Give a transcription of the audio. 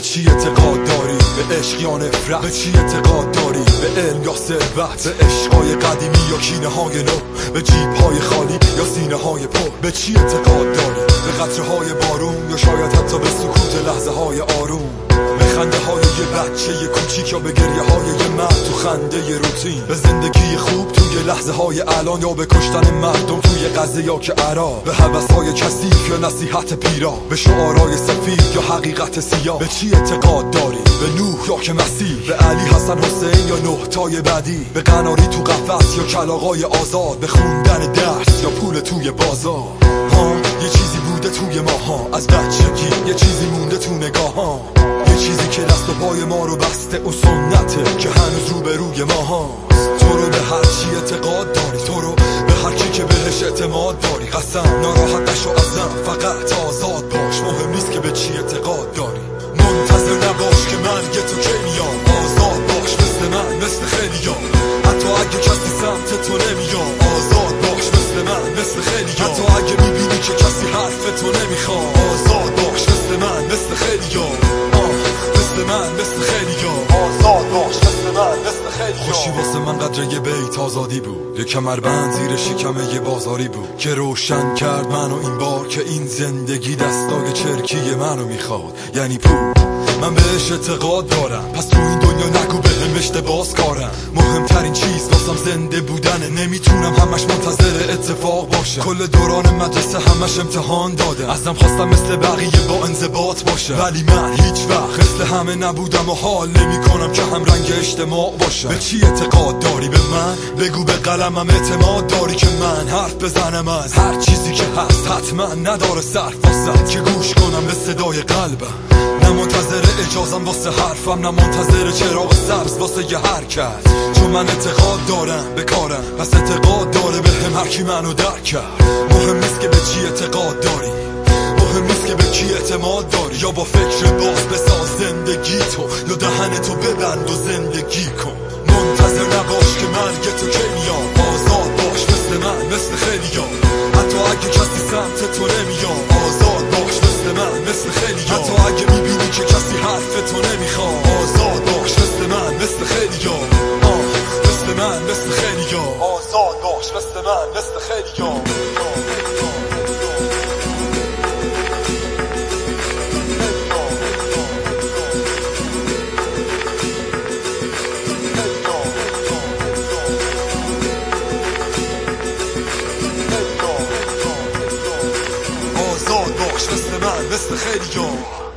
چی اعتقاد داری؟ به عشق یا نفرت؟ به چی اعتقاد داری؟ به علم یا ثروت؟ به عشقای قدیمی یا کینه های نو؟ به جیب های خالی یا سینه های پر؟ به چی اعتقاد داری؟ به قطره های بارون یا شاید حتی به سکوت لحظه های آروم؟ به خنده های یه بچه کوچیک یا به گریه های یه مرد تو خنده روتین؟ به زندگی خوب توی لحظه های الان یا به کشتن مردم توی غزه یا که عراق؟ به هوس های کثیف یا نصیحت پیرا؟ به شعارهای سفید یا حقیقت سیاه؟ به چی اعتقاد داری؟ به نوح یا که مسیح؟ به علی حسن حسین یا نه تای بعدی؟ به قناری تو قفس یا کلاغای آزاد؟ به خوندن درس یا پول توی بازار؟ یه چیزی بوده توی ماها از بچگی، یه چیزی مونده تو نگاهان، یه چیزی که دست و پای ما رو بسته و سنته که هنوز رو به روی ما هاست. تو رو به هر چی اعتقاد داری، تو رو به هر کی که بهش اعتماد داری. قسم ناراحت نشو ازم، فقط آزاد باش، مهم نیست که به چی اعتقاد داری. منتظر نباش که مرگ تو کی میام، آزاد باش مثل من مثل خیلیا، حتی اگه کسی سمت تو نمیاد. آزاد باش مثل من مثل خیلیا، حتی اگه میبینی که کسی حرف تو نمیخواد. آزاد باش مثل من مثل خیلیا، مثل من مثل خیلیا. آزاد باش مثل من مثل خیلیا. خوشی واسه من قدر یه بیت آزادی بود، یه کمربند زیر شکم یه بازاری بود که روشن کرد منو این بار که این زندگی دستای چرکی منو میخواد، یعنی پول. من بهش اعتقاد دارم، پس تو این دنیا نگو بهم اشتباس کارم. مهمترین چیز واسم زنده بودنه، نمیتونم همش منتظر اتفاق باشه. کل دوران مدرسه همش امتحان دادم، ازم خواستم مثل بقیه با انضباط باشه، ولی من هیچ وقت مثل همه نبودم و حال نمیکنم که هم رنگ اجتماع باشه. به چی اعتقاد داری؟ به من بگو. به قلمم اعتماد داری که من حرف بزنم از هر چیزی که هست؟ حتما نداره صرف واسه که گوش کنم به صدای قلبم، نه منتظر اجازم واسه حرفم، نه منتظر چراغ سبز واسه یه حرکت. چون من اعتقاد دارم به کارم، پس اعتقاد داره به هم هر کی منو درک کرد. مهم نیست که به چی اعتقاد داری، مهم نیست که به کی اعتماد داری. یا با فکر باز بساز زندگی تو، یا دهن تو ببند و زندگی کن. منتظر نباش که مرگ تو کی میاد. آزاد باش مثل من مثل خیلیا، حتی اگه کسی سمت تو نمیاد. آزاد باش مثل من مثل خیلیا، حتی اگه میبینی که کسی حرف تو نمیخواد. آزاد باش مثل من مثل خیلیا، مثل من مثل خیلیا. آزاد باش مثل من مثل خیلیا. مثل من مثل خیلیا.